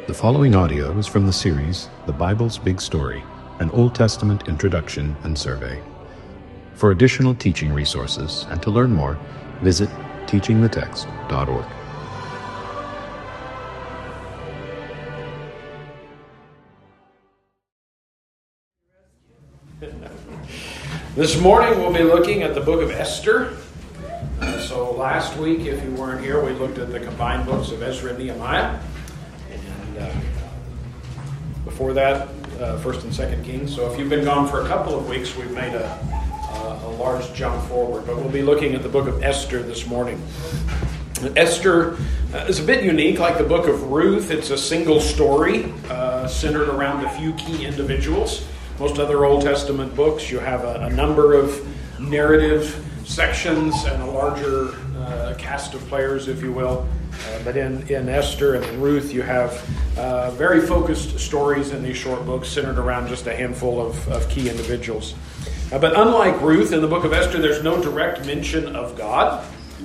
The following audio is from the series, The Bible's Big Story, an Old Testament introduction and survey. For additional teaching resources and to learn more, visit teachingthetext.org. This morning we'll be looking at the book of Esther. So last week, if you weren't here, we looked at the combined books of Ezra and Nehemiah. And before that, 1st and 2nd Kings. So if you've been gone for a couple of weeks, we've made a large jump forward. But we'll be looking at the book of Esther this morning. Esther is a bit unique, like the book of Ruth. It's a single story centered around a few key individuals. Most other Old Testament books, you have a number of narrative sections and a larger cast of players, if you will. But in Esther and in Ruth, you have very focused stories in these short books centered around just a handful of key individuals. But unlike Ruth, in the book of Esther, there's no direct mention of God,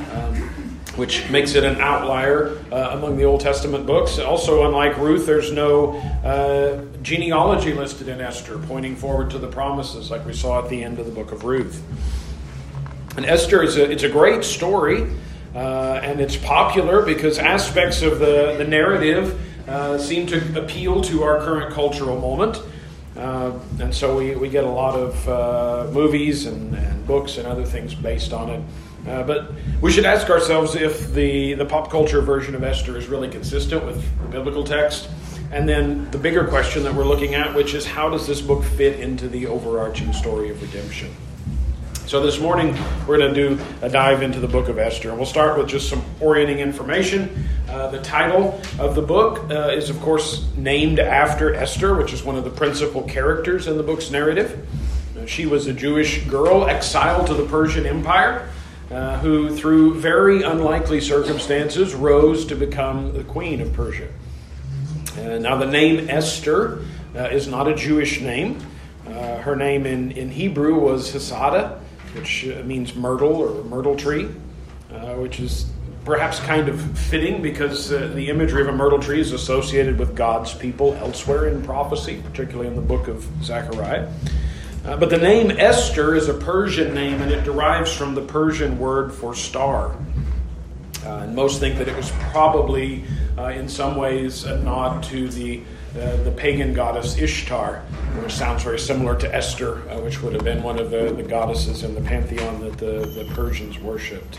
which makes it an outlier among the Old Testament books. Also, unlike Ruth, there's no genealogy listed in Esther, pointing forward to the promises like we saw at the end of the book of Ruth. And Esther it's a great story, and it's popular because aspects of the narrative seem to appeal to our current cultural moment. And so we get a lot of movies and books and other things based on it. But we should ask ourselves if the pop culture version of Esther is really consistent with the biblical text. And then the bigger question that we're looking at, which is how does this book fit into the overarching story of redemption? So this morning we're going to do a dive into the book of Esther. And we'll start with just some orienting information. The title of the book is, of course, named after Esther, which is one of the principal characters in the book's narrative. She was a Jewish girl exiled to the Persian Empire, who through very unlikely circumstances rose to become the queen of Persia. Now the name Esther is not a Jewish name. Her name in Hebrew was Hesada, which means myrtle or myrtle tree, which is perhaps kind of fitting because the imagery of a myrtle tree is associated with God's people elsewhere in prophecy, particularly in the book of Zechariah. But the name Esther is a Persian name, and it derives from the Persian word for star. And most think that it was probably, in some ways, a nod to the pagan goddess Ishtar, which sounds very similar to Esther, which would have been one of the goddesses in the pantheon that the Persians worshipped.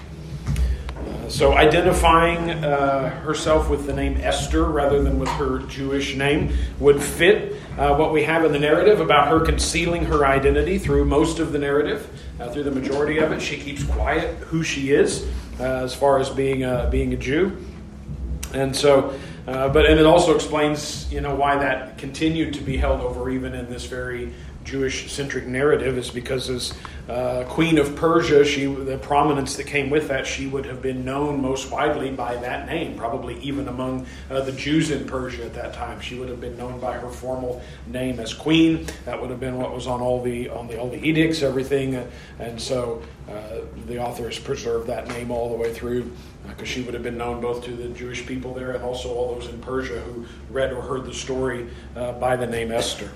So identifying herself with the name Esther rather than with her Jewish name would fit what we have in the narrative about her concealing her identity through most of the narrative. Through the majority of it, she keeps quiet who she is as far as being a Jew. And so, and it also explains, why that continued to be held over even in this very Jewish-centric narrative is because as Queen of Persia, the prominence that came with that, she would have been known most widely by that name, probably even among the Jews in Persia at that time. She would have been known by her formal name as queen. That would have been what was on all the edicts, everything. And so the author has preserved that name all the way through because she would have been known both to the Jewish people there and also all those in Persia who read or heard the story by the name Esther.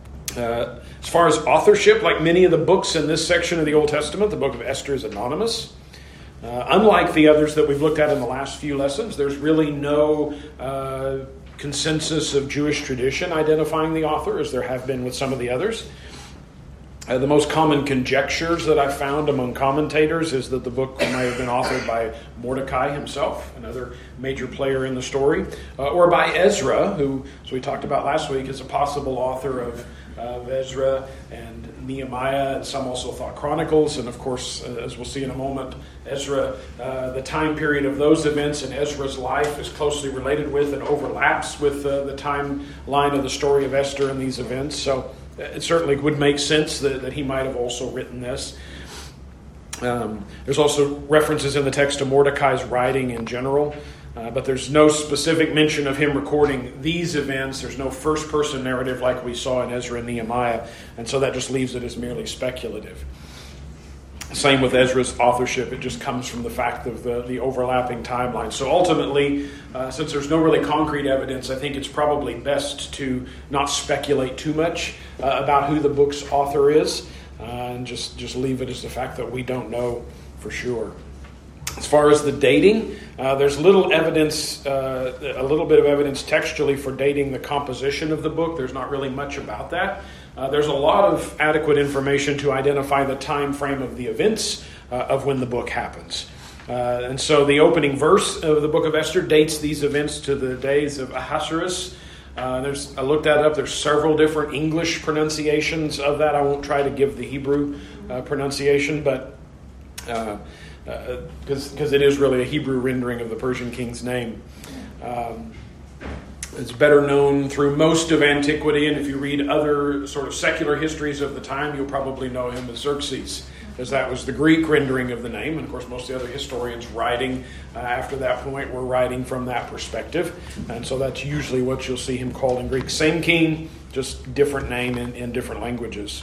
As far as authorship, like many of the books in this section of the Old Testament, the book of Esther is anonymous. Unlike the others that we've looked at in the last few lessons, there's really no consensus of Jewish tradition identifying the author, as there have been with some of the others. The most common conjectures that I've found among commentators is that the book might have been authored by Mordecai himself, another major player in the story, or by Ezra, who, as we talked about last week, is a possible author of Ezra and Nehemiah, and some also thought Chronicles, and of course, as we'll see in a moment, Ezra, the time period of those events in Ezra's life is closely related with and overlaps with the timeline of the story of Esther and these events, so it certainly would make sense that he might have also written this. There's also references in the text to Mordecai's writing in general, but there's no specific mention of him recording these events. There's no first-person narrative like we saw in Ezra and Nehemiah, and so that just leaves it as merely speculative. Same with Ezra's authorship. It just comes from the fact of the overlapping timeline. So ultimately, since there's no really concrete evidence, I think it's probably best to not speculate too much about who the book's author is, and just leave it as the fact that we don't know for sure. As far as the dating, there's little evidence, a little bit of evidence textually for dating the composition of the book. There's not really much about that. There's a lot of adequate information to identify the time frame of the events of when the book happens. And so the opening verse of the book of Esther dates these events to the days of Ahasuerus. I looked that up. There's several different English pronunciations of that. I won't try to give the Hebrew pronunciation, but because it is really a Hebrew rendering of the Persian king's name. It's better known through most of antiquity, and if you read other sort of secular histories of the time, you'll probably know him as Xerxes, as that was the Greek rendering of the name. And of course, most of the other historians writing after that point were writing from that perspective. And so that's usually what you'll see him called in Greek. Same king, just different name in different languages.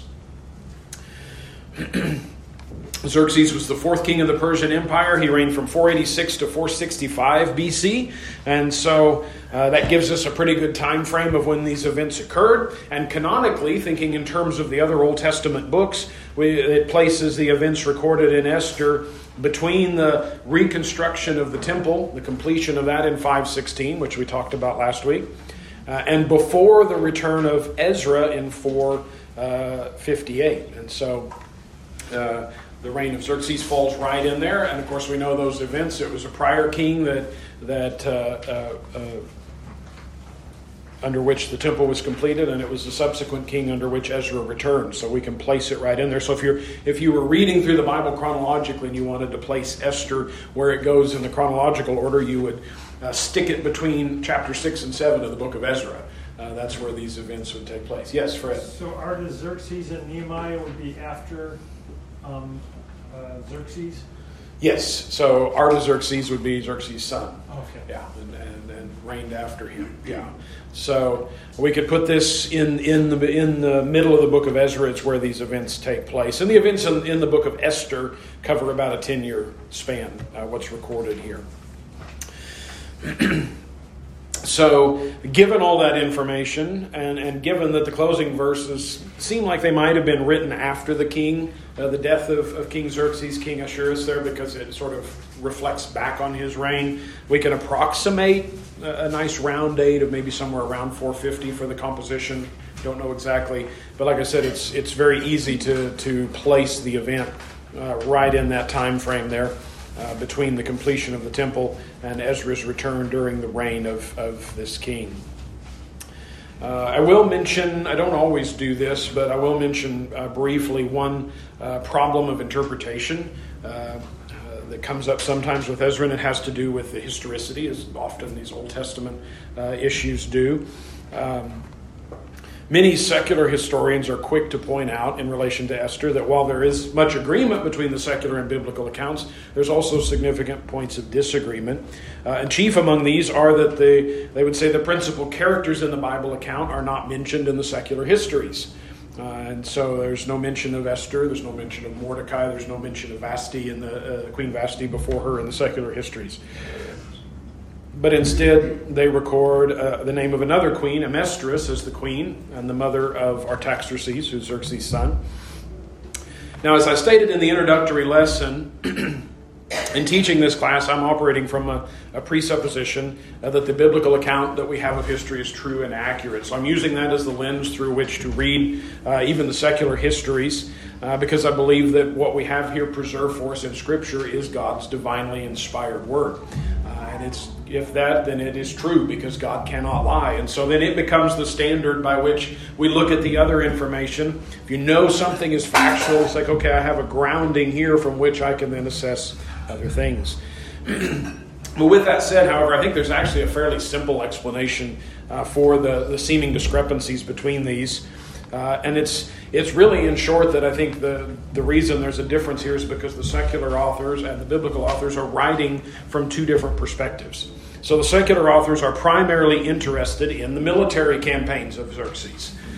Xerxes was the fourth king of the Persian Empire. He reigned from 486 to 465 BC. And so that gives us a pretty good time frame of when these events occurred. And canonically, thinking in terms of the other Old Testament books, it places the events recorded in Esther between the reconstruction of the temple, the completion of that in 516, which we talked about last week, and before the return of Ezra in 458. And so the reign of Xerxes falls right in there, and of course we know those events. It was a prior king that under which the temple was completed, and it was the subsequent king under which Ezra returned. So we can place it right in there. So if you were reading through the Bible chronologically and you wanted to place Esther where it goes in the chronological order, you would stick it between chapter 6 and 7 of the book of Ezra. That's where these events would take place. Yes, Fred. So Artaxerxes and Nehemiah would be after Xerxes? Yes. So Artaxerxes would be Xerxes' son. Okay. Yeah, and reigned after him. Yeah. So we could put this in the middle of the book of Ezra. It's where these events take place, and the events in the book of Esther cover about a 10-year span. What's recorded here. So, given all that information, and given that the closing verses seem like they might have been written after the king, the death of King Xerxes, King Ahasuerus there, because it sort of reflects back on his reign, we can approximate a nice round date of maybe somewhere around 450 for the composition. Don't know exactly, but like I said, it's very easy to place the event right in that time frame there. Between the completion of the temple and Ezra's return during the reign of this king. I will mention, I don't always do this, but I will mention briefly one problem of interpretation that comes up sometimes with Ezra, and it has to do with the historicity, as often these Old Testament issues do. Many secular historians are quick to point out in relation to Esther that while there is much agreement between the secular and biblical accounts, there's also significant points of disagreement. And chief among these are that they would say the principal characters in the Bible account are not mentioned in the secular histories. And so there's no mention of Esther, there's no mention of Mordecai, there's no mention of Vashti in the Queen Vashti before her in the secular histories. But instead, they record the name of another queen, Amestris, as the queen and the mother of Artaxerxes, who's Xerxes' son. Now, as I stated in the introductory lesson, in teaching this class, I'm operating from a presupposition that the biblical account that we have of history is true and accurate. So I'm using that as the lens through which to read even the secular histories, because I believe that what we have here preserved for us in Scripture is God's divinely inspired word. And if that, then it is true, because God cannot lie. And so then it becomes the standard by which we look at the other information. If you know something is factual, it's like, okay, I have a grounding here from which I can then assess other things. But with that said, however, I think there's actually a fairly simple explanation for the seeming discrepancies between these. And it's really, in short, that I think the reason there's a difference here is because the secular authors and the biblical authors are writing from two different perspectives. So the secular authors are primarily interested in the military campaigns of Xerxes.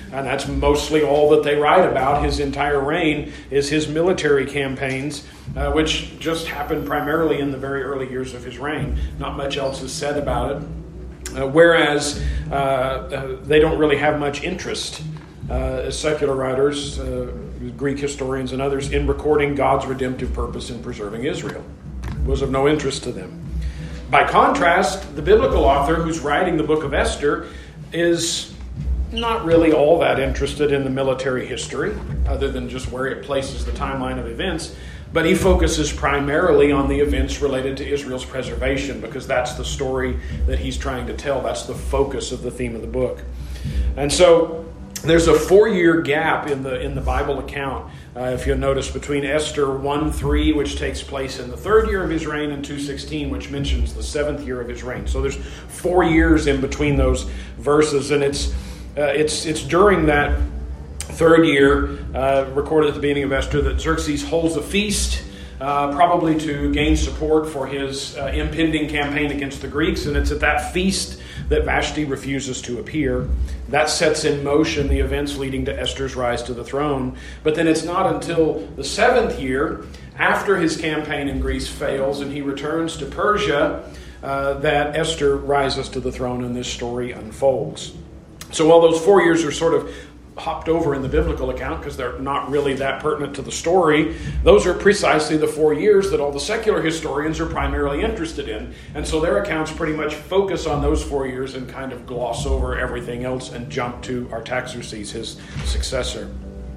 And that's mostly all that they write about. His entire reign is his military campaigns, which just happened primarily in the very early years of his reign. Not much else is said about it. Whereas they don't really have much interest, as secular writers, Greek historians and others, in recording God's redemptive purpose in preserving Israel. It was of no interest to them. By contrast, the biblical author who's writing the book of Esther is not really all that interested in the military history, other than just where it places the timeline of events, but he focuses primarily on the events related to Israel's preservation, because that's the story that he's trying to tell. That's the focus of the theme of the book. And so there's a 4-year gap in the Bible account, if you'll notice, between Esther 1:3, which takes place in the 3rd year of his reign, and 2:16, which mentions the 7th year of his reign. So there's 4 years in between those verses, and it's during that 3rd year, recorded at the beginning of Esther, that Xerxes holds a feast, probably to gain support for his impending campaign against the Greeks, and it's at that feast that Vashti refuses to appear. That sets in motion the events leading to Esther's rise to the throne. But then it's not until the 7th year, after his campaign in Greece fails and he returns to Persia, that Esther rises to the throne and this story unfolds. So while those 4 years are sort of hopped over in the biblical account because they're not really that pertinent to the story, those are precisely the 4 years that all the secular historians are primarily interested in. And so their accounts pretty much focus on those 4 years and kind of gloss over everything else and jump to Artaxerxes, his successor.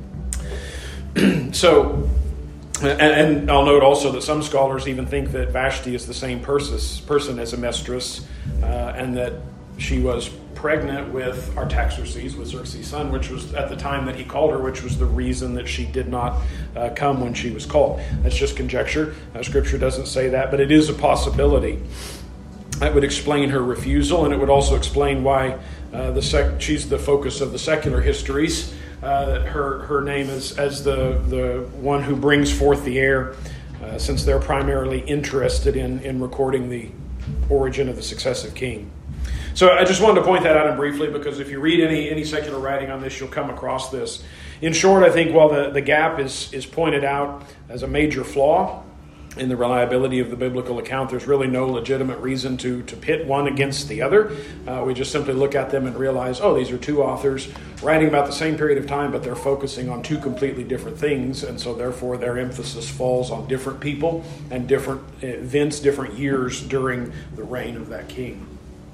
So, and I'll note also that some scholars even think that Vashti is the same person as Amestris, and that she was pregnant with Artaxerxes, with Xerxes' son, which was at the time that he called her, which was the reason that she did not come when she was called. That's just conjecture. Scripture doesn't say that, but it is a possibility. That would explain her refusal, and it would also explain why she's the focus of the secular histories. Her name is as the one who brings forth the heir, since they're primarily interested in recording the origin of the successive king. So I just wanted to point that out briefly, because if you read any secular writing on this, you'll come across this. In short, I think while the gap is pointed out as a major flaw in the reliability of the biblical account, there's really no legitimate reason to pit one against the other. We just simply look at them and realize, these are two authors writing about the same period of time, but they're focusing on two completely different things, and so therefore their emphasis falls on different people and different events, different years during the reign of that king.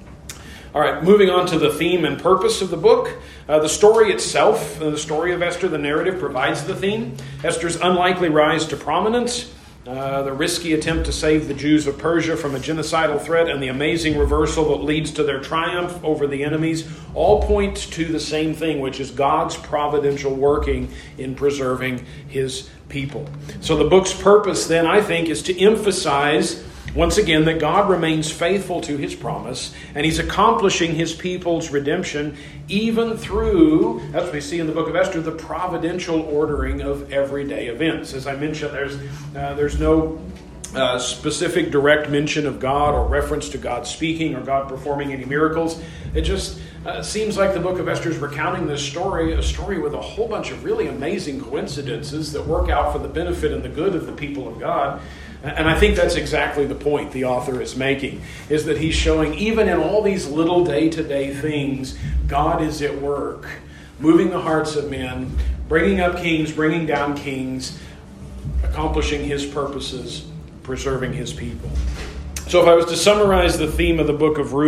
All right, moving on to the theme and purpose of the book. The story itself, the story of Esther, the narrative, provides the theme. Esther's unlikely rise to prominence, the risky attempt to save the Jews of Persia from a genocidal threat, and the amazing reversal that leads to their triumph over the enemies, all point to the same thing, which is God's providential working in preserving his people. So the book's purpose then, I think, is to emphasize once again that God remains faithful to his promise, and he's accomplishing his people's redemption even through, as we see in the book of Esther, the providential ordering of everyday events. As I mentioned, there's no specific direct mention of God or reference to God speaking or God performing any miracles. It just seems like the book of Esther is recounting this story, a story with a whole bunch of really amazing coincidences that work out for the benefit and the good of the people of God. And I think that's exactly the point the author is making, is that he's showing even in all these little day-to-day things, God is at work, moving the hearts of men, bringing up kings, bringing down kings, accomplishing his purposes, preserving his people. So if I was to summarize the theme of the book of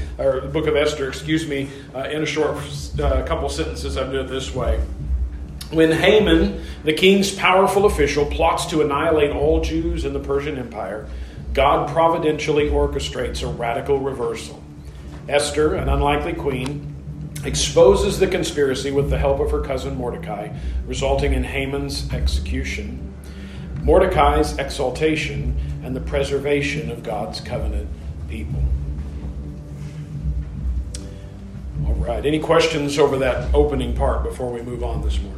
Esther, in a short couple sentences, I'd do it this way. When Haman, the king's powerful official, plots to annihilate all Jews in the Persian Empire, God providentially orchestrates a radical reversal. Esther, an unlikely queen, exposes the conspiracy with the help of her cousin Mordecai, resulting in Haman's execution, Mordecai's exaltation, and the preservation of God's covenant people. All right, any questions over that opening part before we move on this morning?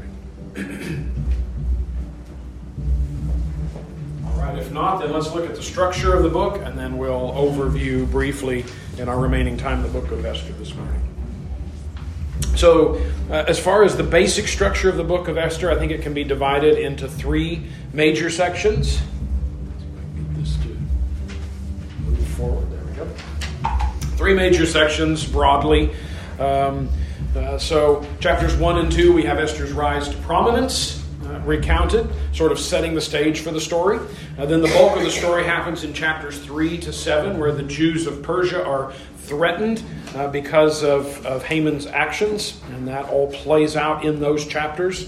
All right, if not, then let's look at the structure of the book, and then we'll overview briefly in our remaining time the book of Esther this morning. So as far as the basic structure of the book of Esther, I think it can be divided into three major sections. Get this to move forward. There we go. Three major sections broadly. So chapters 1 and 2, we have Esther's rise to prominence, recounted, sort of setting the stage for the story. Then the bulk of the story happens in chapters 3 to 7, where the Jews of Persia are threatened because of Haman's actions, and that all plays out in those chapters,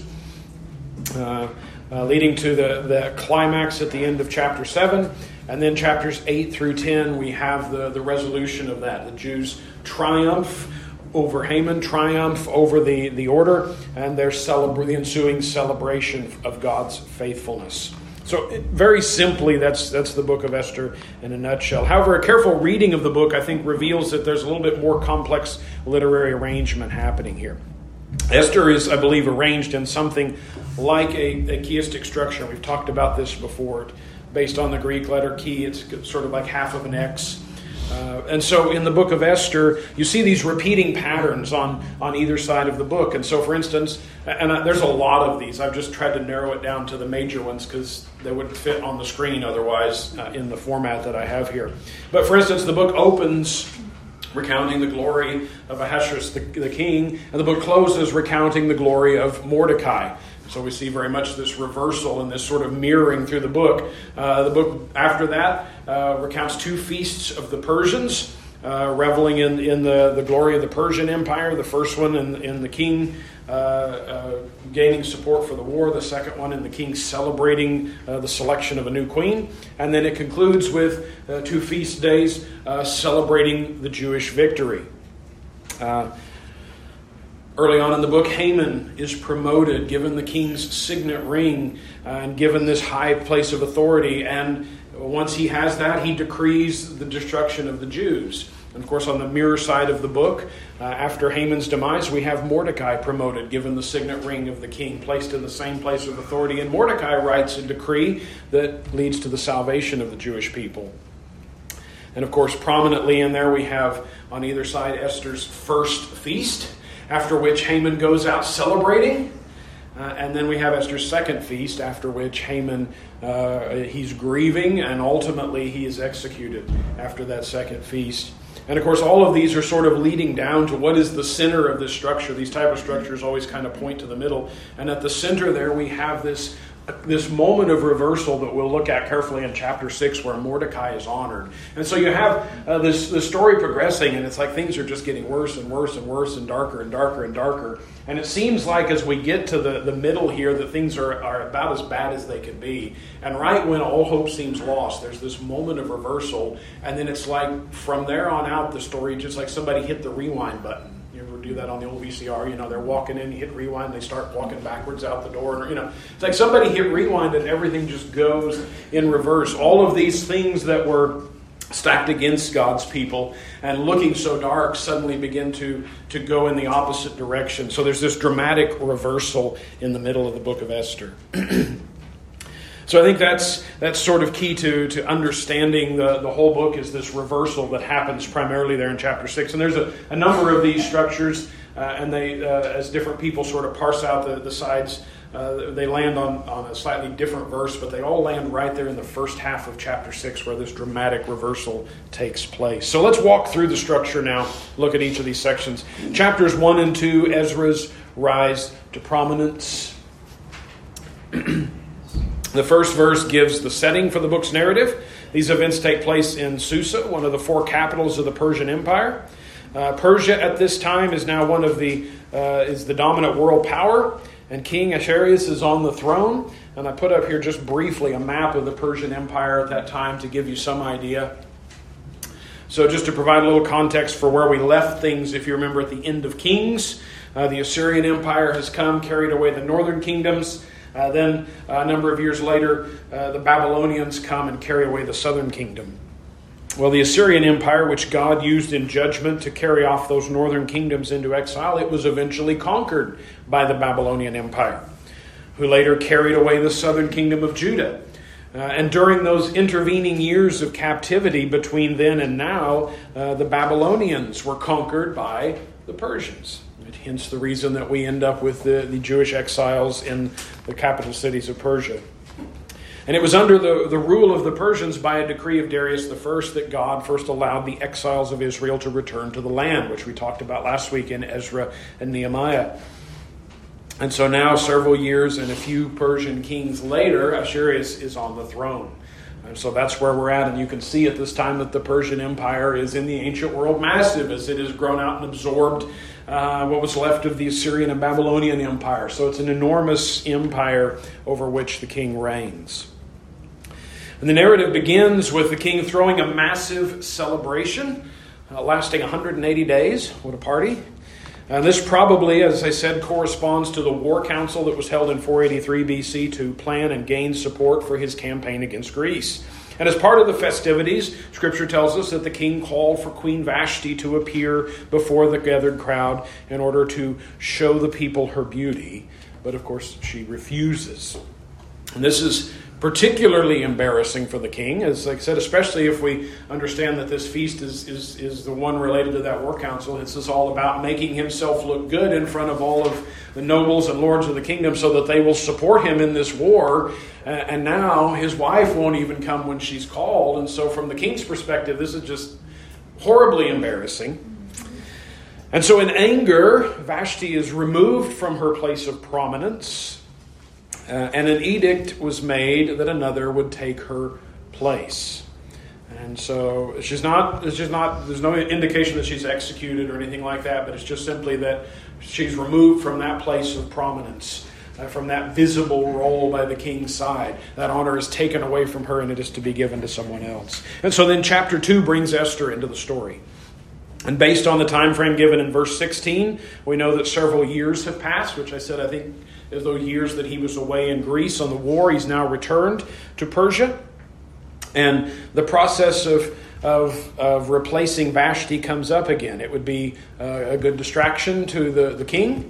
leading to the climax at the end of chapter 7. And then chapters 8 through 10, we have the resolution of that. The Jews triumph over Haman, triumph over the order, and the ensuing celebration of God's faithfulness. So very simply, that's the book of Esther in a nutshell. However, a careful reading of the book, I think, reveals that there's a little bit more complex literary arrangement happening here. Esther is, I believe, arranged in something like a chiastic structure. We've talked about this before. Based on the Greek letter chi, it's sort of like half of an X. And so in the book of Esther, you see these repeating patterns on either side of the book. And so, for instance, there's a lot of these. I've just tried to narrow it down to the major ones because they wouldn't fit on the screen otherwise in the format that I have here. But for instance, the book opens recounting the glory of Ahasuerus the king, and the book closes recounting the glory of Mordecai. So we see very much this reversal and this sort of mirroring through the book. The book after that recounts two feasts of the Persians, reveling in the glory of the Persian Empire. The first one in the king gaining support for the war. The second one in the king celebrating the selection of a new queen. And then it concludes with two feast days celebrating the Jewish victory. Early on in the book, Haman is promoted, given the king's signet ring, and given this high place of authority. And once he has that, he decrees the destruction of the Jews. And of course, on the mirror side of the book, after Haman's demise, we have Mordecai promoted, given the signet ring of the king, placed in the same place of authority. And Mordecai writes a decree that leads to the salvation of the Jewish people. And of course, prominently in there, we have on either side Esther's first feast, after which Haman goes out celebrating. And then we have Esther's second feast, after which Haman, he's grieving, and ultimately he is executed after that second feast. And of course, all of these are sort of leading down to what is the center of this structure. These type of structures always kind of point to the middle. And at the center there, we have this moment of reversal that we'll look at carefully in chapter 6, where Mordecai is honored. And so you have the story progressing, and it's like things are just getting worse and worse and worse and darker and darker and darker. And it seems like as we get to the middle here that things are about as bad as they can be. And right when all hope seems lost, there's this moment of reversal. And then it's like from there on out, the story just like somebody hit the rewind button. You ever do that on the old VCR? They're walking in, you hit rewind, they start walking backwards out the door. It's like somebody hit rewind and everything just goes in reverse. All of these things that were stacked against God's people and looking so dark suddenly begin to go in the opposite direction. So there's this dramatic reversal in the middle of the book of Esther. So I think that's sort of key to understanding the whole book, is this reversal that happens primarily there in chapter 6. And there's a number of these structures, and they, as different people sort of parse out the sides, they land on a slightly different verse, but they all land right there in the first half of chapter 6, where this dramatic reversal takes place. So let's walk through the structure now, look at each of these sections. Chapters 1 and 2, Ezra's rise to prominence. The first verse gives the setting for the book's narrative. These events take place in Susa, one of the four capitals of the Persian Empire. Persia at this time is now is the dominant world power, and King Ahasuerus is on the throne. And I put up here just briefly a map of the Persian Empire at that time to give you some idea. So just to provide a little context for where we left things, if you remember at the end of Kings, the Assyrian Empire has come, carried away the northern kingdoms. Then a number of years later, the Babylonians come and carry away the southern kingdom. Well, the Assyrian Empire, which God used in judgment to carry off those northern kingdoms into exile, it was eventually conquered by the Babylonian Empire, who later carried away the southern kingdom of Judah. And during those intervening years of captivity between then and now, the Babylonians were conquered by the Persians. Hence the reason that we end up with the Jewish exiles in the capital cities of Persia. And it was under the rule of the Persians by a decree of Darius I that God first allowed the exiles of Israel to return to the land, which we talked about last week in Ezra and Nehemiah. And so now, several years and a few Persian kings later, Ahasuerus is on the throne. And so that's where we're at, and you can see at this time that the Persian Empire is in the ancient world massive as it has grown out and absorbed what was left of the Assyrian and Babylonian Empire. So it's an enormous empire over which the king reigns. And the narrative begins with the king throwing a massive celebration lasting 180 days. What a party. And this probably, as I said, corresponds to the war council that was held in 483 BC to plan and gain support for his campaign against Greece. And as part of the festivities, Scripture tells us that the king called for Queen Vashti to appear before the gathered crowd in order to show the people her beauty. But of course, she refuses. And this is particularly embarrassing for the king, as like I said, especially if we understand that this feast is the one related to that war council. This is all about making himself look good in front of all of the nobles and lords of the kingdom so that they will support him in this war. And now his wife won't even come when she's called. And so from the king's perspective, this is just horribly embarrassing. And so in anger, Vashti is removed from her place of prominence. And an edict was made that another would take her place. And so there's no indication that she's executed or anything like that, but it's just simply that she's removed from that place of prominence, from that visible role by the king's side. That honor is taken away from her and it is to be given to someone else. And so then chapter 2 brings Esther into the story. And based on the time frame given in verse 16, we know that several years have passed, which I said I think is those years that he was away in Greece on the war. He's now returned to Persia. And the process of replacing Vashti comes up again. It would be a good distraction to the king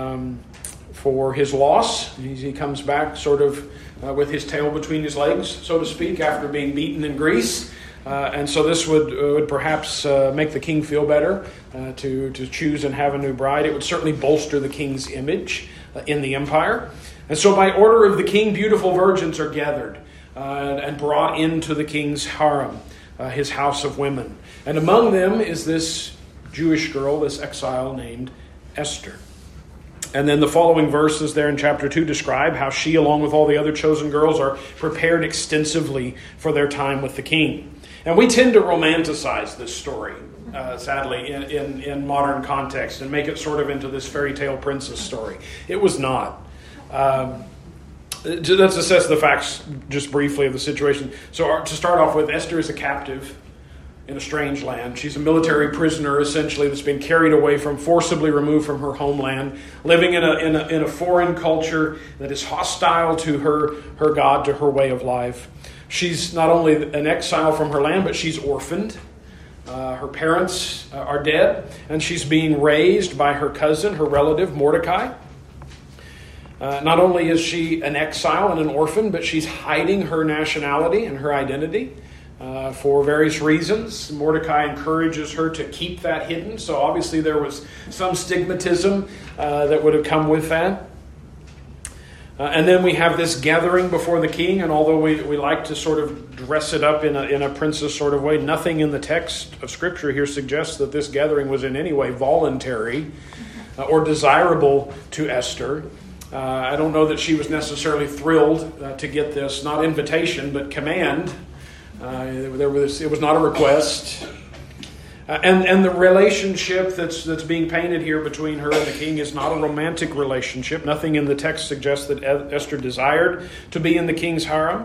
for his loss. He comes back sort of with his tail between his legs, so to speak, after being beaten in Greece. And so this would perhaps make the king feel better to choose and have a new bride. It would certainly bolster the king's image in the empire. And so by order of the king, beautiful virgins are gathered and brought into the king's harem, his house of women. And among them is this Jewish girl, this exile named Esther. And then the following verses there in chapter 2 describe how she, along with all the other chosen girls, are prepared extensively for their time with the king. And we tend to romanticize this story, sadly, in modern context and make it sort of into this fairy tale princess story. It was not. Let's assess the facts just briefly of the situation. So to start off with, Esther is a captive in a strange land. She's a military prisoner, essentially, that's been carried away forcibly removed from her homeland, living in a foreign culture that is hostile to her God, to her way of life. She's not only an exile from her land, but she's orphaned. Her parents are dead, and she's being raised by her cousin, her relative, Mordecai. Not only is she an exile and an orphan, but she's hiding her nationality and her identity for various reasons. Mordecai encourages her to keep that hidden, so obviously there was some stigmatism that would have come with that. And then we have this gathering before the king, and although we like to sort of dress it up in a princess sort of way, nothing in the text of Scripture here suggests that this gathering was in any way voluntary or desirable to Esther. I don't know that she was necessarily thrilled to get this, not invitation, but command. It was not a request. And the relationship that's being painted here between her and the king is not a romantic relationship. Nothing in the text suggests that Esther desired to be in the king's harem.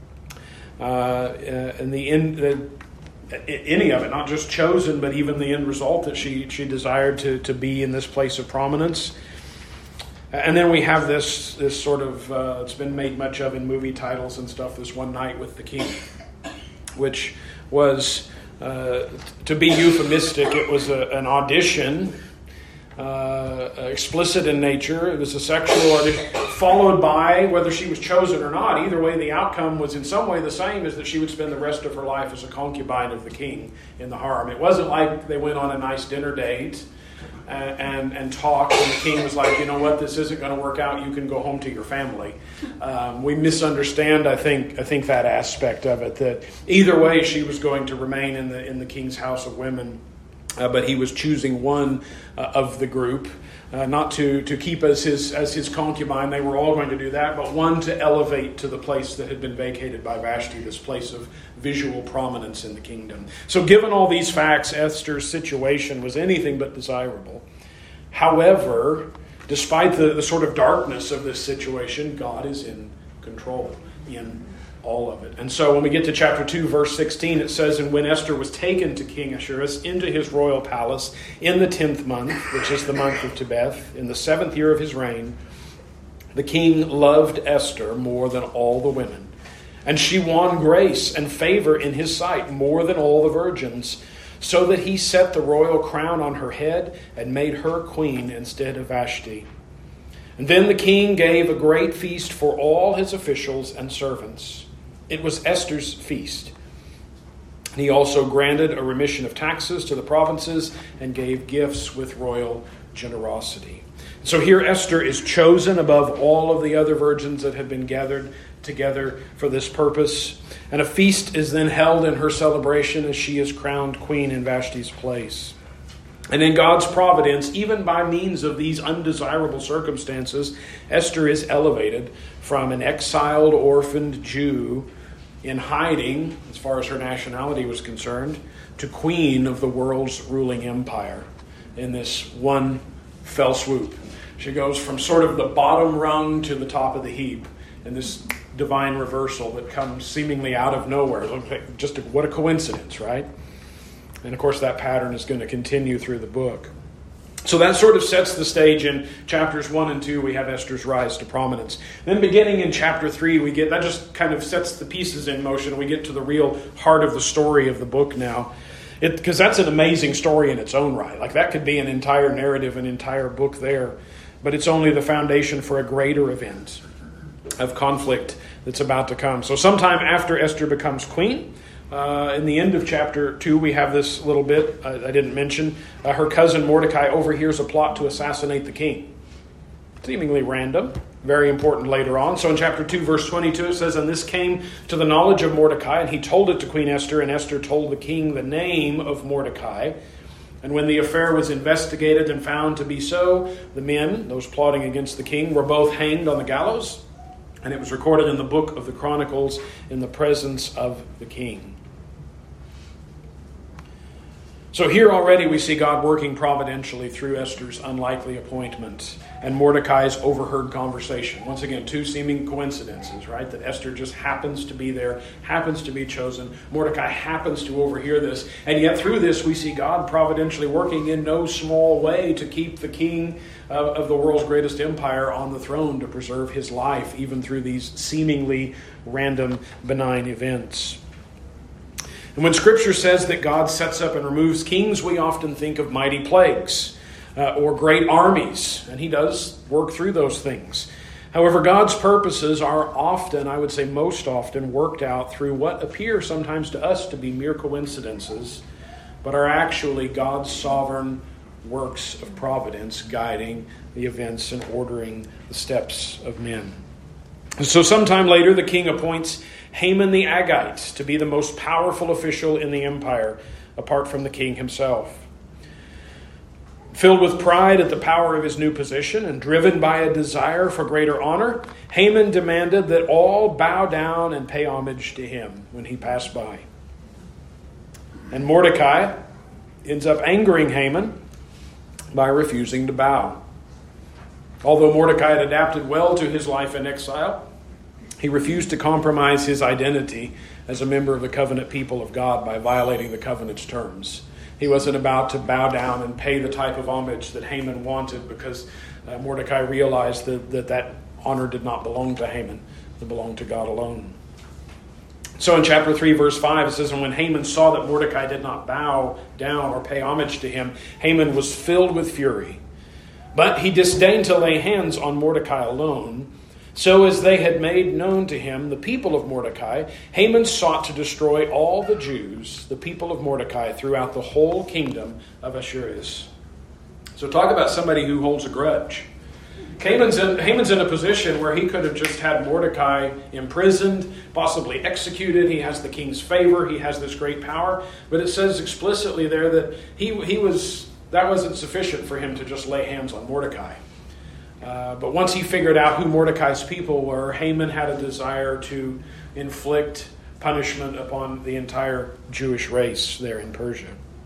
And any of it, not just chosen, but even the end result that she desired to be in this place of prominence. And then we have this sort of, it's been made much of in movie titles and stuff, this One Night with the King, which was... to be euphemistic, it was an audition, explicit in nature. It was a sexual audition, followed by, whether she was chosen or not, either way the outcome was in some way the same, is that she would spend the rest of her life as a concubine of the king in the harem. It wasn't like they went on a nice dinner date and talked, and the king was like, you know what, this isn't going to work out. You can go home to your family. We misunderstand, I think that aspect of it. That either way, she was going to remain in the king's house of women, but he was choosing one of the group. Not to keep as his concubine, they were all going to do that, but one to elevate to the place that had been vacated by Vashti, this place of visual prominence in the kingdom. So given all these facts, Esther's situation was anything but desirable. However, despite the sort of darkness of this situation, God is in control in all of it. And so when we get to chapter 2, verse 16, it says, "And when Esther was taken to King Ahasuerus into his royal palace in the 10th month, which is the month of Tebeth, in the 7th year of his reign, the king loved Esther more than all the women. And she won grace and favor in his sight more than all the virgins, so that he set the royal crown on her head and made her queen instead of Vashti. And then the king gave a great feast for all his officials and servants. It was Esther's feast. He also granted a remission of taxes to the provinces and gave gifts with royal generosity." So here Esther is chosen above all of the other virgins that had been gathered together for this purpose. And a feast is then held in her celebration as she is crowned queen in Vashti's place. And in God's providence, even by means of these undesirable circumstances, Esther is elevated from an exiled, orphaned Jew in hiding, as far as her nationality was concerned, to queen of the world's ruling empire in this one fell swoop. She goes from sort of the bottom rung to the top of the heap in this divine reversal that comes seemingly out of nowhere. Just what a coincidence, right? And of course that pattern is going to continue through the book. So that sort of sets the stage in chapters 1 and 2. We have Esther's rise to prominence. Then beginning in chapter 3, that just kind of sets the pieces in motion. We get to the real heart of the story of the book now. Because that's an amazing story in its own right. Like that could be an entire narrative, an entire book there. But it's only the foundation for a greater event of conflict that's about to come. So sometime after Esther becomes queen, in the end of chapter 2, we have this little bit I didn't mention. Her cousin Mordecai overhears a plot to assassinate the king. Seemingly random, very important later on. So in chapter 2, verse 22, it says, "And this came to the knowledge of Mordecai, and he told it to Queen Esther, and Esther told the king the name of Mordecai. And when the affair was investigated and found to be so, the men, those plotting against the king, were both hanged on the gallows, and it was recorded in the book of the Chronicles in the presence of the king." So here already we see God working providentially through Esther's unlikely appointment and Mordecai's overheard conversation. Once again, two seeming coincidences, right? That Esther just happens to be there, happens to be chosen. Mordecai happens to overhear this. And yet through this we see God providentially working in no small way to keep the king of the world's greatest empire on the throne, to preserve his life, even through these seemingly random, benign events. And when Scripture says that God sets up and removes kings, we often think of mighty plagues or great armies, and he does work through those things. However, God's purposes are often, I would say most often, worked out through what appear sometimes to us to be mere coincidences, but are actually God's sovereign works of providence guiding the events and ordering the steps of men. And so sometime later, the king appoints Haman the Agagite to be the most powerful official in the empire, apart from the king himself. Filled with pride at the power of his new position and driven by a desire for greater honor, Haman demanded that all bow down and pay homage to him when he passed by. And Mordecai ends up angering Haman by refusing to bow. Although Mordecai had adapted well to his life in exile, he refused to compromise his identity as a member of the covenant people of God by violating the covenant's terms. He wasn't about to bow down and pay the type of homage that Haman wanted, because Mordecai realized that honor did not belong to Haman. It belonged to God alone. So in chapter 3, verse 5, it says, "And when Haman saw that Mordecai did not bow down or pay homage to him, Haman was filled with fury. But he disdained to lay hands on Mordecai alone. So as they had made known to him the people of Mordecai, Haman sought to destroy all the Jews, the people of Mordecai, throughout the whole kingdom of Ahasuerus." So talk about somebody who holds a grudge. Haman's in a position where he could have just had Mordecai imprisoned, possibly executed. He has the king's favor. He has this great power. But it says explicitly there that that wasn't sufficient for him to just lay hands on Mordecai. But once he figured out who Mordecai's people were, Haman had a desire to inflict punishment upon the entire Jewish race there in Persia.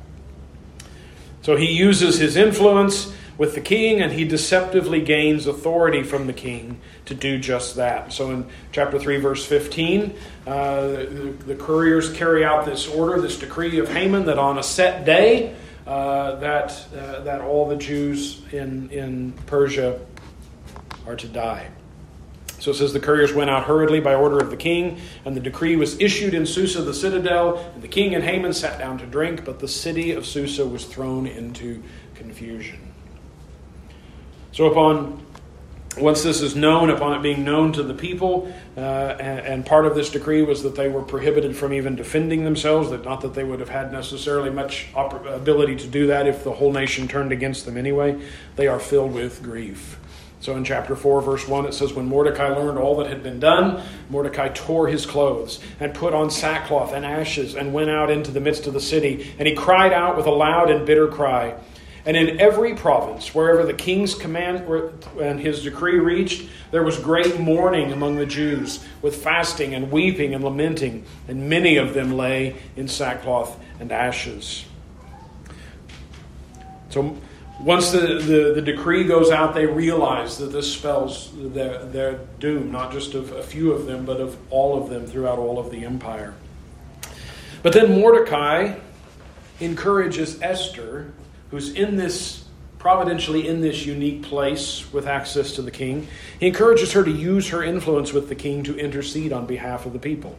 So he uses his influence with the king, and he deceptively gains authority from the king to do just that. So in chapter 3, verse 15, the couriers carry out this order, this decree of Haman, that on a set day, that all the Jews in Persia are to die. So it says the couriers went out hurriedly by order of the king, and the decree was issued in Susa the citadel, and the king and Haman sat down to drink, but the city of Susa was thrown into confusion. So once this is known, upon it being known to the people, and part of this decree was that they were prohibited from even defending themselves, that not that they would have had necessarily much ability to do that if the whole nation turned against them anyway, they are filled with grief. So in chapter 4, verse 1, it says, when Mordecai learned all that had been done, Mordecai tore his clothes and put on sackcloth and ashes and went out into the midst of the city. And he cried out with a loud and bitter cry. And in every province, wherever the king's command and his decree reached, there was great mourning among the Jews, with fasting and weeping and lamenting, and many of them lay in sackcloth and ashes. So once the decree goes out, they realize that this spells their doom, not just of a few of them, but of all of them throughout all of the empire. But then Mordecai encourages Esther, who's providentially in this unique place with access to the king. He encourages her to use her influence with the king to intercede on behalf of the people.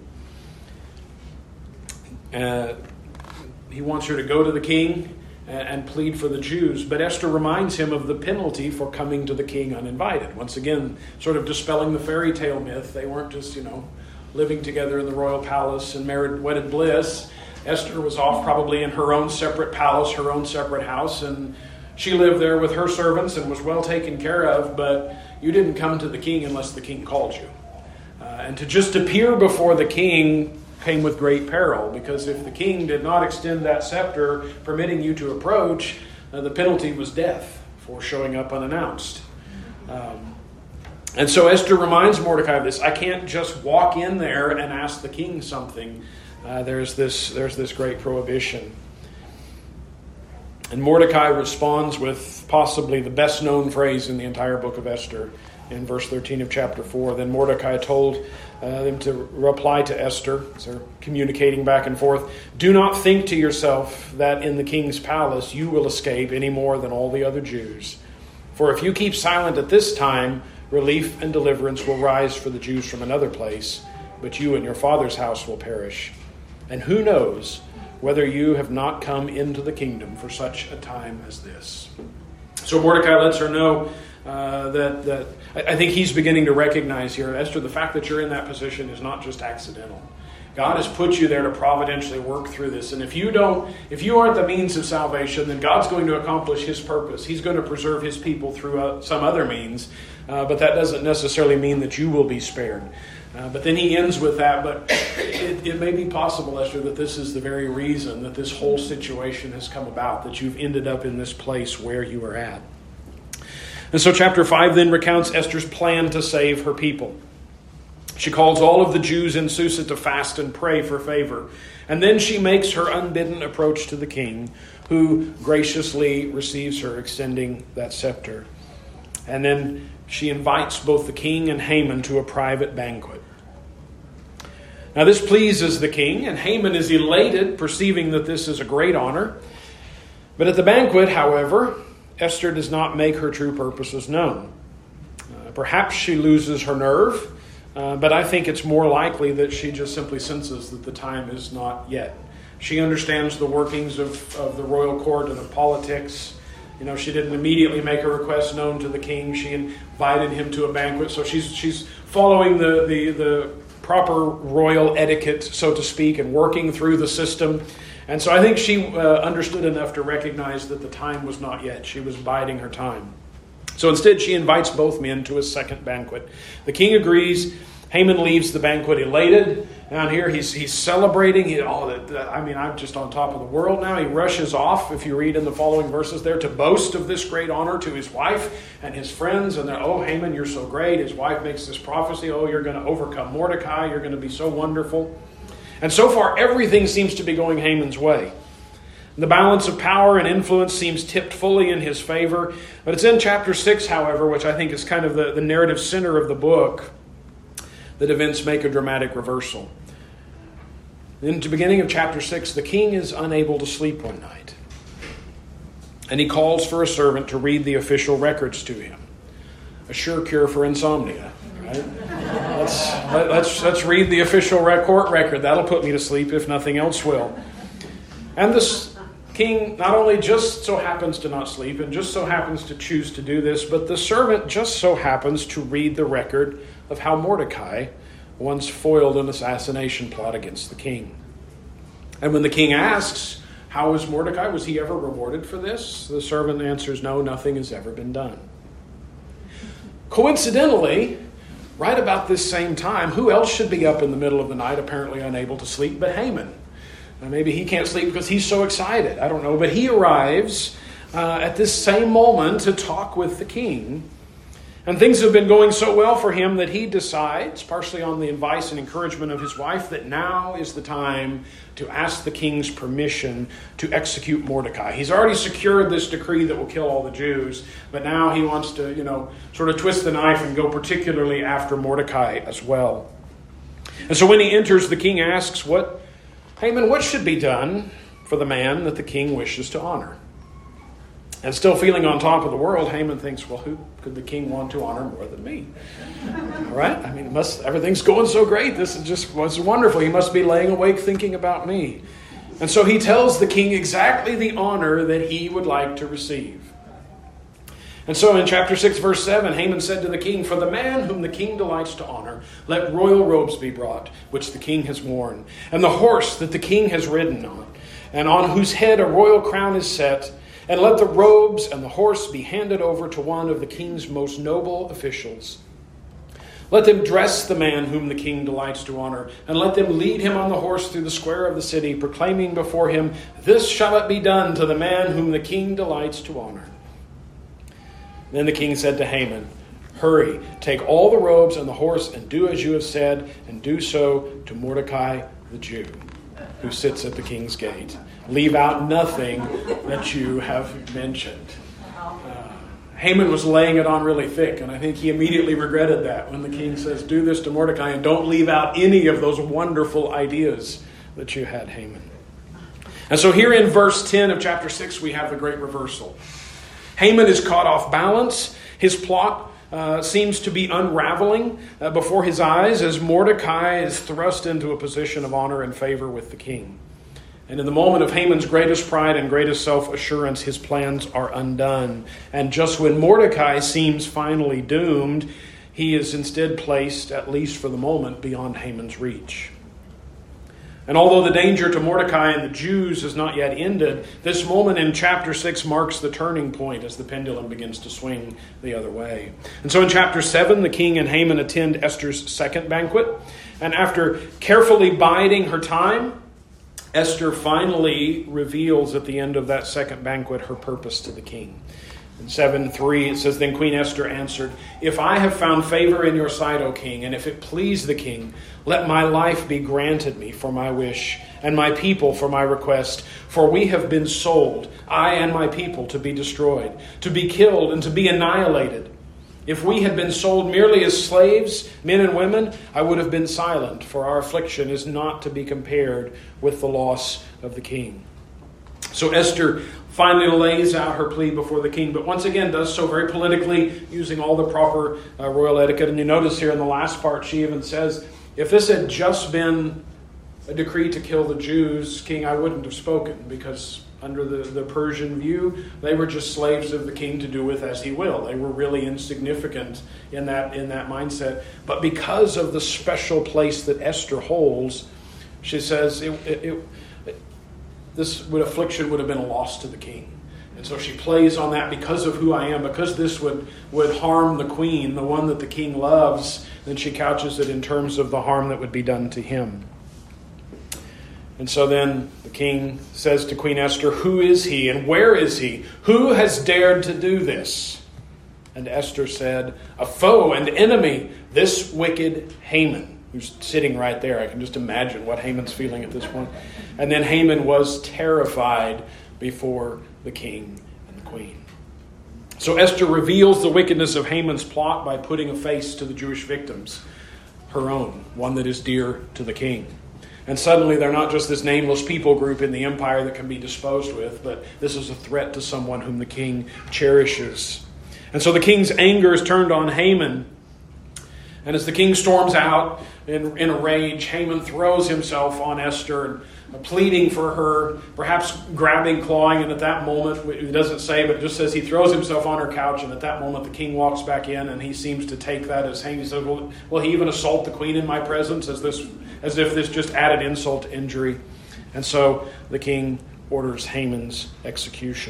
He wants her to go to the king and plead for the Jews, but Esther reminds him of the penalty for coming to the king uninvited. Once again, sort of dispelling the fairy tale myth. They weren't just, living together in the royal palace and wedded bliss. Esther was off probably in her own separate palace, her own separate house, and she lived there with her servants and was well taken care of, but you didn't come to the king unless the king called you. And to just appear before the king came with great peril, because if the king did not extend that scepter permitting you to approach, the penalty was death for showing up unannounced. And so Esther reminds Mordecai of this. I can't just walk in there and ask the king something. There's this great prohibition. And Mordecai responds with possibly the best known phrase in the entire book of Esther in verse 13 of chapter 4. Then Mordecai told them to reply to Esther, as they're communicating back and forth, do not think to yourself that in the king's palace you will escape any more than all the other Jews. For if you keep silent at this time, relief and deliverance will rise for the Jews from another place, but you and your father's house will perish. And who knows whether you have not come into the kingdom for such a time as this. So Mordecai lets her know that I think he's beginning to recognize here, Esther, the fact that you're in that position is not just accidental. God has put you there to providentially work through this. And if you aren't the means of salvation, then God's going to accomplish his purpose. He's going to preserve his people through some other means. But that doesn't necessarily mean that you will be spared. But then he ends with that. But it may be possible, Esther, that this is the very reason that this whole situation has come about, that you've ended up in this place where you are at. And so chapter 5 then recounts Esther's plan to save her people. She calls all of the Jews in Susa to fast and pray for favor. And then she makes her unbidden approach to the king, who graciously receives her, extending that scepter. And then she invites both the king and Haman to a private banquet. Now this pleases the king, and Haman is elated, perceiving that this is a great honor. But at the banquet, however, Esther does not make her true purposes known. Perhaps she loses her nerve, but I think it's more likely that she just simply senses that the time is not yet. She understands the workings of the royal court and of politics. She didn't immediately make a request known to the king. She invited him to a banquet. So she's following the proper royal etiquette, so to speak, and working through the system. And so I think she understood enough to recognize that the time was not yet. She was biding her time. So instead, she invites both men to a second banquet. The king agrees. Haman leaves the banquet elated. Down here, he's celebrating. I'm just on top of the world now. He rushes off, if you read in the following verses there, to boast of this great honor to his wife and his friends. And they're, oh, Haman, you're so great. His wife makes this prophecy. Oh, you're going to overcome Mordecai. You're going to be so wonderful. And so far, everything seems to be going Haman's way. The balance of power and influence seems tipped fully in his favor. But it's in chapter 6, however, which I think is kind of the narrative center of the book, that events make a dramatic reversal. In the beginning of chapter 6, the king is unable to sleep one night. And he calls for a servant to read the official records to him. A sure cure for insomnia, right? Let's read the official court record. That'll put me to sleep if nothing else will. And this king not only just so happens to not sleep and just so happens to choose to do this, but the servant just so happens to read the record of how Mordecai once foiled an assassination plot against the king. And when the king asks, how was Mordecai? Was he ever rewarded for this? The servant answers, no, nothing has ever been done. Coincidentally, right about this same time, who else should be up in the middle of the night, apparently unable to sleep, but Haman? Now, maybe he can't sleep because he's so excited. I don't know. But he arrives at this same moment to talk with the king. And things have been going so well for him that he decides, partially on the advice and encouragement of his wife, that now is the time to ask the king's permission to execute Mordecai. He's already secured this decree that will kill all the Jews, but now he wants to, sort of twist the knife and go particularly after Mordecai as well. And so when he enters, the king asks, Haman, what should be done for the man that the king wishes to honor? And still feeling on top of the world, Haman thinks, well, who could the king want to honor more than me? All right? I mean, everything's going so great. This was wonderful. He must be laying awake thinking about me. And so he tells the king exactly the honor that he would like to receive. And so in chapter 6, verse 7, Haman said to the king, for the man whom the king delights to honor, let royal robes be brought, which the king has worn, and the horse that the king has ridden on, and on whose head a royal crown is set, and let the robes and the horse be handed over to one of the king's most noble officials. Let them dress the man whom the king delights to honor, and let them lead him on the horse through the square of the city, proclaiming before him, this shall it be done to the man whom the king delights to honor. Then the king said to Haman, hurry, take all the robes and the horse, and do as you have said, and do so to Mordecai the Jew, who sits at the king's gate. Leave out nothing that you have mentioned. Haman was laying it on really thick, and I think he immediately regretted that when the king says, do this to Mordecai, and don't leave out any of those wonderful ideas that you had, Haman. And so here in verse 10 of chapter 6, we have the great reversal. Haman is caught off balance. His plot seems to be unraveling before his eyes as Mordecai is thrust into a position of honor and favor with the king. And in the moment of Haman's greatest pride and greatest self-assurance, his plans are undone. And just when Mordecai seems finally doomed, he is instead placed, at least for the moment, beyond Haman's reach. And although the danger to Mordecai and the Jews has not yet ended, this moment in chapter 6 marks the turning point as the pendulum begins to swing the other way. And so in chapter 7, the king and Haman attend Esther's second banquet. And after carefully biding her time, Esther finally reveals at the end of that second banquet her purpose to the king. In 7:3 it says, then Queen Esther answered, if I have found favor in your sight, O king, and if it please the king, let my life be granted me for my wish, and my people for my request. For we have been sold, I and my people, to be destroyed, to be killed, and to be annihilated. If we had been sold merely as slaves, men and women, I would have been silent, for our affliction is not to be compared with the loss of the king. So Esther finally lays out her plea before the king, but once again does so very politically, using all the proper royal etiquette. And you notice here in the last part, she even says, if this had just been a decree to kill the Jews, king, I wouldn't have spoken, because under the Persian view, they were just slaves of the king to do with as he will. They were really insignificant in that mindset. But because of the special place that Esther holds, she says, affliction would have been a loss to the king. And so she plays on that because of who I am, because this would harm the queen, the one that the king loves. Then she couches it in terms of the harm that would be done to him. And so then the king says to Queen Esther, who is he and where is he? Who has dared to do this? And Esther said, a foe and enemy, this wicked Haman, who's sitting right there. I can just imagine what Haman's feeling at this point. And then Haman was terrified before the king and the queen. So Esther reveals the wickedness of Haman's plot by putting a face to the Jewish victims, her own, one that is dear to the king. And suddenly they're not just this nameless people group in the empire that can be disposed with, but this is a threat to someone whom the king cherishes. And so the king's anger is turned on Haman. And as the king storms out in a rage, Haman throws himself on Esther, pleading for her, perhaps grabbing, clawing, and at that moment, it doesn't say, but it just says he throws himself on her couch, and at that moment the king walks back in, and he seems to take that as Haman. He says, will he even assault the queen in my presence, as if this just added insult to injury? And so the king orders Haman's execution.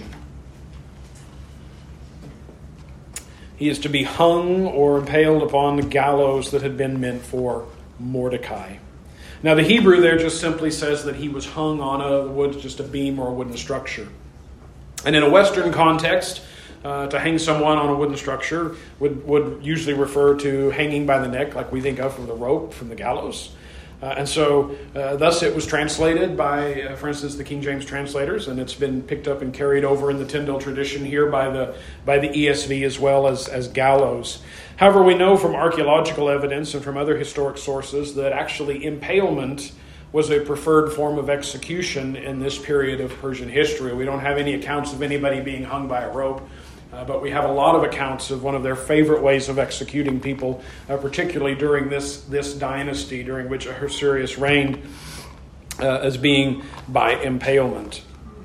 He is to be hung or impaled upon the gallows that had been meant for Mordecai. Now the Hebrew there just simply says that he was hung on just a beam or a wooden structure. And in a Western context, to hang someone on a wooden structure would usually refer to hanging by the neck, like we think of from the rope from the gallows. And so thus it was translated by, for instance, the King James translators, and it's been picked up and carried over in the Tyndale tradition here by the ESV as well as gallows. However, we know from archaeological evidence and from other historic sources that actually impalement was a preferred form of execution in this period of Persian history. We don't have any accounts of anybody being hung by a rope. But we have a lot of accounts of one of their favorite ways of executing people, particularly during this dynasty during which Ahasuerus reigned, as being by impalement.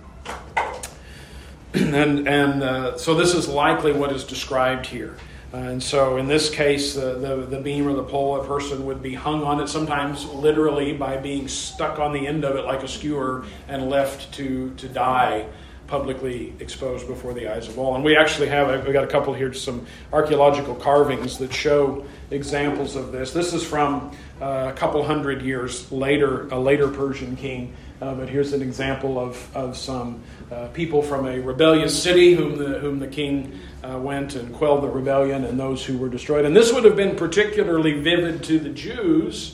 So this is likely what is described here. And so in this case, the beam or the pole, a person would be hung on it, sometimes literally by being stuck on the end of it like a skewer and left to die, publicly exposed before the eyes of all. And we actually we've got a couple here, some archaeological carvings that show examples of this. This is from a couple hundred years later, a later Persian king. But here's an example of some people from a rebellious city whom the king went and quelled the rebellion, and those who were destroyed. And this would have been particularly vivid to the Jews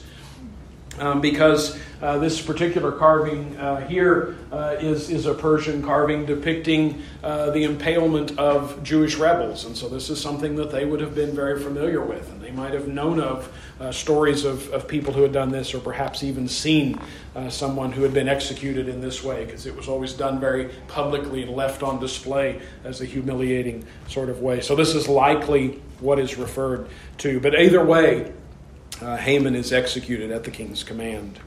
because this particular carving here is a Persian carving depicting the impalement of Jewish rebels. And so this is something that they would have been very familiar with. And they might have known of stories of people who had done this, or perhaps even seen someone who had been executed in this way, because it was always done very publicly and left on display as a humiliating sort of way. So this is likely what is referred to. But either way, Haman is executed at the king's command.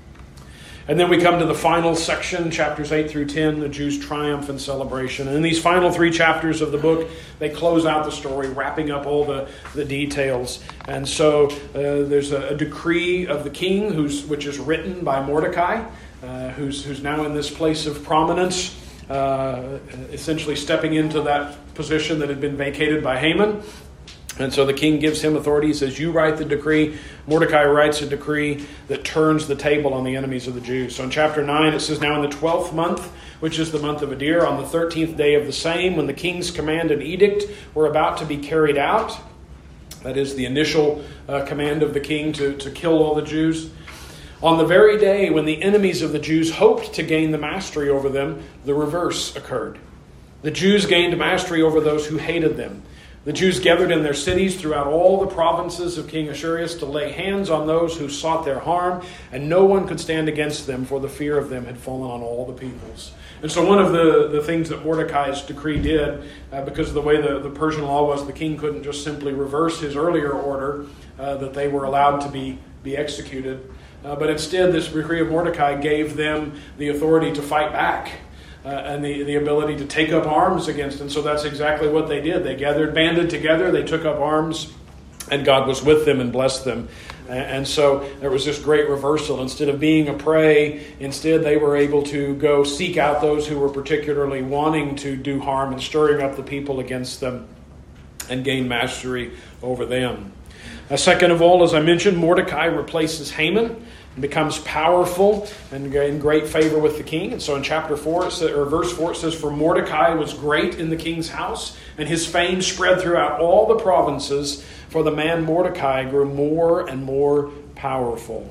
And then we come to the final section, chapters 8 through 10, the Jews' triumph and celebration. And in these final 3 chapters of the book, they close out the story, wrapping up all the details. And so there's a decree of the king, which is written by Mordecai, who's now in this place of prominence, essentially stepping into that position that had been vacated by Haman. And so the king gives him authority. He says, you write the decree. Mordecai writes a decree that turns the table on the enemies of the Jews. So in chapter 9, it says, now in the 12th month, which is the month of Adar, on the 13th day of the same, when the king's command and edict were about to be carried out, that is the initial command of the king to kill all the Jews, on the very day when the enemies of the Jews hoped to gain the mastery over them, the reverse occurred. The Jews gained mastery over those who hated them. The Jews gathered in their cities throughout all the provinces of King Ahasuerus to lay hands on those who sought their harm, and no one could stand against them, for the fear of them had fallen on all the peoples. And so one of the things that Mordecai's decree did, because of the way the Persian law was, the king couldn't just simply reverse his earlier order that they were allowed to be executed. But instead, this decree of Mordecai gave them the authority to fight back. And the ability to take up arms against. And so that's exactly what they did. They banded together, they took up arms, and God was with them and blessed them And so there was this great reversal. Instead of being a prey, instead they were able to go seek out those who were particularly wanting to do harm and stirring up the people against them and gain mastery over them. Second of all, as I mentioned, Mordecai replaces Haman and becomes powerful and in great favor with the king. And so in chapter 4, verse 4, it says, "For Mordecai was great in the king's house, and his fame spread throughout all the provinces, for the man Mordecai grew more and more powerful."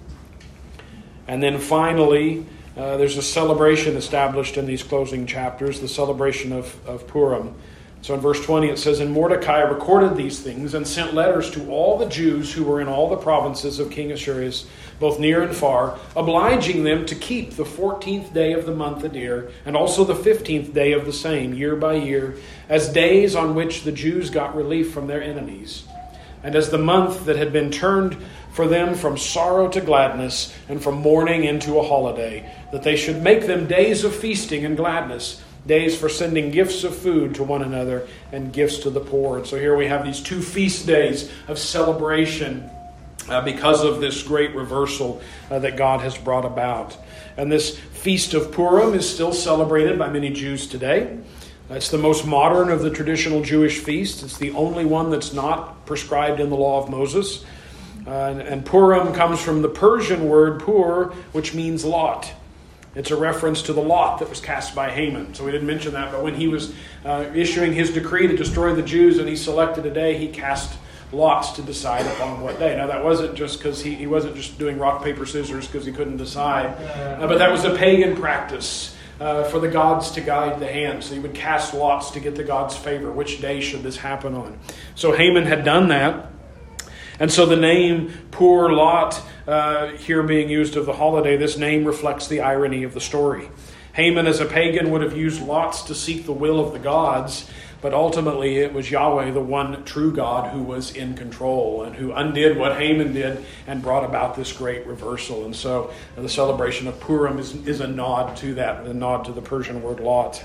And then finally, there's a celebration established in these closing chapters, the celebration of Purim. So in verse 20 it says, "And Mordecai recorded these things and sent letters to all the Jews who were in all the provinces of King Ahasuerus, both near and far, obliging them to keep the 14th day of the month Adar, and also the 15th day of the same, year by year, as days on which the Jews got relief from their enemies, and as the month that had been turned for them from sorrow to gladness, and from mourning into a holiday, that they should make them days of feasting and gladness, days for sending gifts of food to one another and gifts to the poor." And so here we have these 2 feast days of celebration because of this great reversal that God has brought about. And this Feast of Purim is still celebrated by many Jews today. It's the most modern of the traditional Jewish feasts. It's the only one that's not prescribed in the law of Moses. And Purim comes from the Persian word pur, which means lot. It's a reference to the lot that was cast by Haman. So we didn't mention that, but when he was issuing his decree to destroy the Jews and he selected a day, he cast lots to decide upon what day. Now that wasn't just because he wasn't just doing rock, paper, scissors because he couldn't decide, but that was a pagan practice for the gods to guide the hand. So he would cast lots to get the gods' favor. Which day should this happen on? So Haman had done that. And so the name Pur Lot, here being used of the holiday, this name reflects the irony of the story. Haman as a pagan would have used lots to seek the will of the gods, but ultimately it was Yahweh, the one true God, who was in control and who undid what Haman did and brought about this great reversal. And so the celebration of Purim is a nod to that, a nod to the Persian word Lot.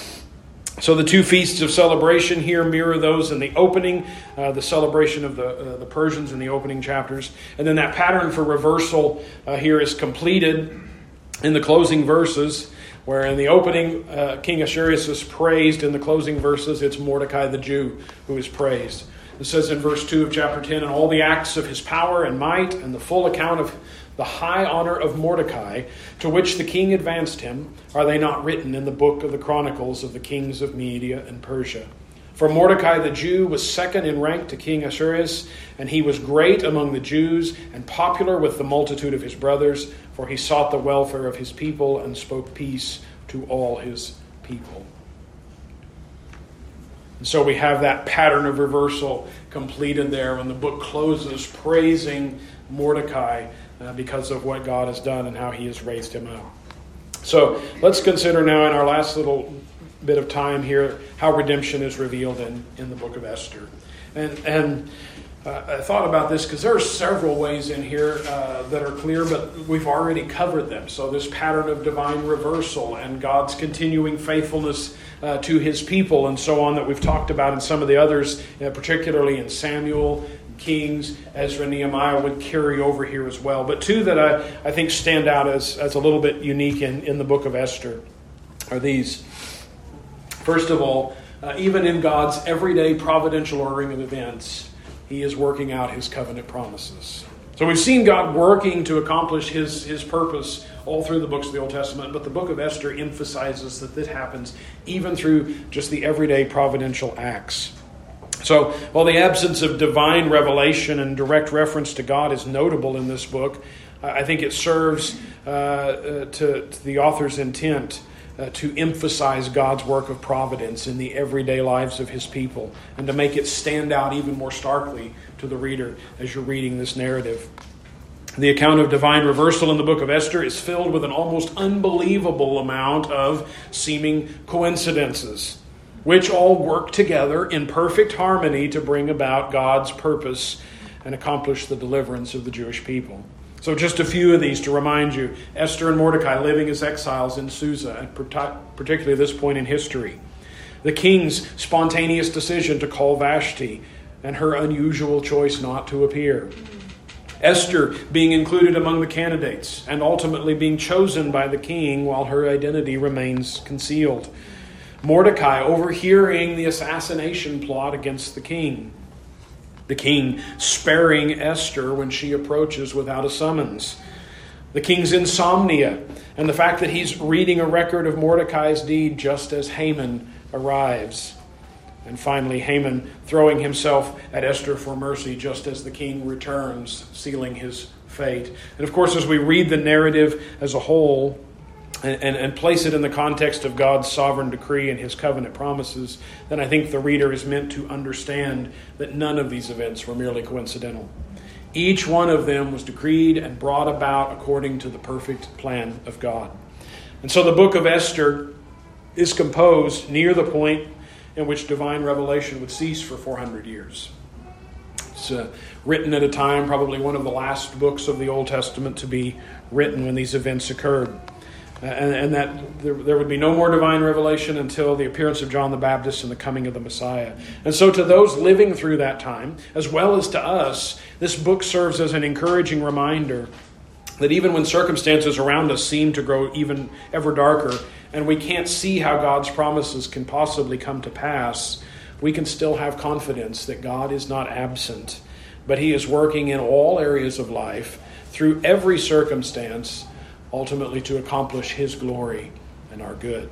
So the 2 feasts of celebration here mirror those in the opening, the celebration of the Persians in the opening chapters. And then that pattern for reversal here is completed in the closing verses, where in the opening King Ahasuerus is praised. In the closing verses it's Mordecai the Jew who is praised. It says in verse 2 of chapter 10, "And all the acts of his power and might and the full account of the high honor of Mordecai, to which the king advanced him, are they not written in the book of the chronicles of the kings of Media and Persia? For Mordecai the Jew was second in rank to King Ahasuerus, and he was great among the Jews and popular with the multitude of his brothers, for he sought the welfare of his people and spoke peace to all his people." And so we have that pattern of reversal completed there when the book closes, praising Mordecai because of what God has done and how he has raised him up. So let's consider now in our last little bit of time here how redemption is revealed in the book of Esther. And I thought about this because there are several ways in here that are clear, but we've already covered them. So this pattern of divine reversal and God's continuing faithfulness to his people and so on that we've talked about in some of the others, particularly in Samuel, Kings, Ezra, Nehemiah, would carry over here as well. But 2 that I think stand out as a little bit unique in the book of Esther are these. First of all, even in God's everyday providential ordering of events, he is working out his covenant promises. So we've seen God working to accomplish his purpose all through the books of the Old Testament, but the book of Esther emphasizes that this happens even through just the everyday providential acts. So while the absence of divine revelation and direct reference to God is notable in this book, I think it serves to the author's intent to emphasize God's work of providence in the everyday lives of his people and to make it stand out even more starkly to the reader as you're reading this narrative. The account of divine reversal in the book of Esther is filled with an almost unbelievable amount of seeming coincidences, which all work together in perfect harmony to bring about God's purpose and accomplish the deliverance of the Jewish people. So just a few of these to remind you. Esther and Mordecai living as exiles in Susa, at particularly this point in history. The king's spontaneous decision to call Vashti and her unusual choice not to appear. Esther being included among the candidates and ultimately being chosen by the king while her identity remains concealed. Mordecai overhearing the assassination plot against the king. The king sparing Esther when she approaches without a summons. The king's insomnia and the fact that he's reading a record of Mordecai's deed just as Haman arrives. And finally, Haman throwing himself at Esther for mercy just as the king returns, sealing his fate. And of course, as we read the narrative as a whole and place it in the context of God's sovereign decree and his covenant promises, then I think the reader is meant to understand that none of these events were merely coincidental. Each one of them was decreed and brought about according to the perfect plan of God. And so the book of Esther is composed near the point in which divine revelation would cease for 400 years. It's written at a time, probably one of the last books of the Old Testament to be written when these events occurred. And that there would be no more divine revelation until the appearance of John the Baptist and the coming of the Messiah. And so to those living through that time, as well as to us, this book serves as an encouraging reminder that even when circumstances around us seem to grow even ever darker, and we can't see how God's promises can possibly come to pass, we can still have confidence that God is not absent, but He is working in all areas of life, through every circumstance, ultimately to accomplish His glory and our good.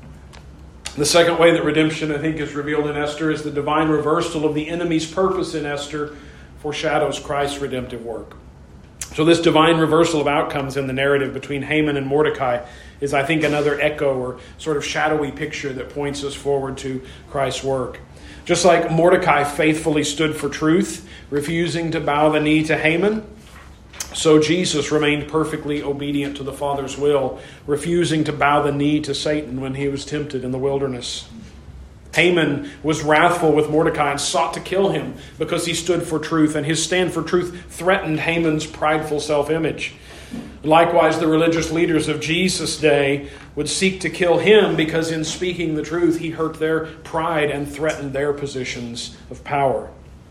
The second way that redemption, I think, is revealed in Esther is the divine reversal of the enemy's purpose in Esther foreshadows Christ's redemptive work. So this divine reversal of outcomes in the narrative between Haman and Mordecai is, I think, another echo or sort of shadowy picture that points us forward to Christ's work. Just like Mordecai faithfully stood for truth, refusing to bow the knee to Haman, so Jesus remained perfectly obedient to the Father's will, refusing to bow the knee to Satan when he was tempted in the wilderness. Haman was wrathful with Mordecai and sought to kill him because he stood for truth, and his stand for truth threatened Haman's prideful self-image. Likewise, the religious leaders of Jesus' day would seek to kill him because in speaking the truth, he hurt their pride and threatened their positions of power.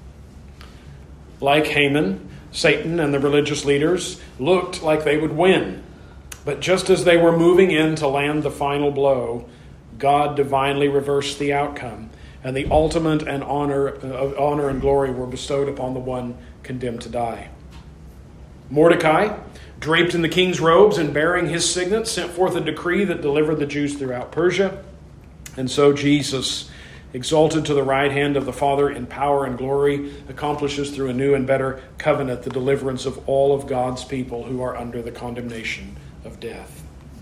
Like Haman, Satan and the religious leaders looked like they would win. But just as they were moving in to land the final blow, God divinely reversed the outcome, and the ultimate and honor and glory were bestowed upon the one condemned to die. Mordecai, draped in the king's robes and bearing his signet, sent forth a decree that delivered the Jews throughout Persia. And so Jesus, exalted to the right hand of the Father in power and glory, accomplishes through a new and better covenant the deliverance of all of God's people who are under the condemnation of death.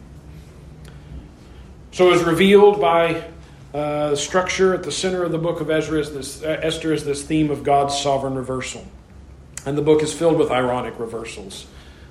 So as revealed by the structure at the center of the book of Esther is this theme of God's sovereign reversal. And the book is filled with ironic reversals.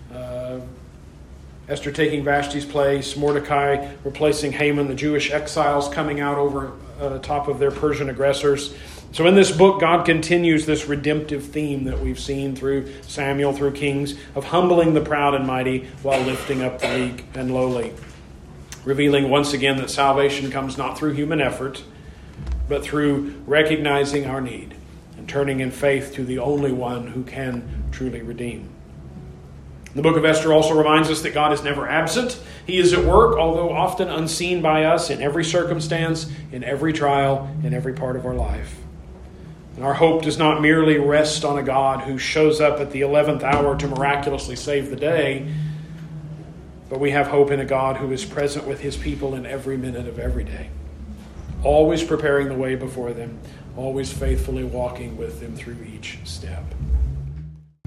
Esther taking Vashti's place, Mordecai replacing Haman, the Jewish exiles coming out over top of their Persian aggressors. So in this book, God continues this redemptive theme that we've seen through Samuel, through Kings, of humbling the proud and mighty while lifting up the weak and lowly. Revealing once again that salvation comes not through human effort, but through recognizing our need and turning in faith to the only one who can truly redeem. The book of Esther also reminds us that God is never absent. He is at work, although often unseen by us, in every circumstance, in every trial, in every part of our life. And our hope does not merely rest on a God who shows up at the 11th hour to miraculously save the day, but we have hope in a God who is present with His people in every minute of every day, always preparing the way before them, always faithfully walking with them through each step.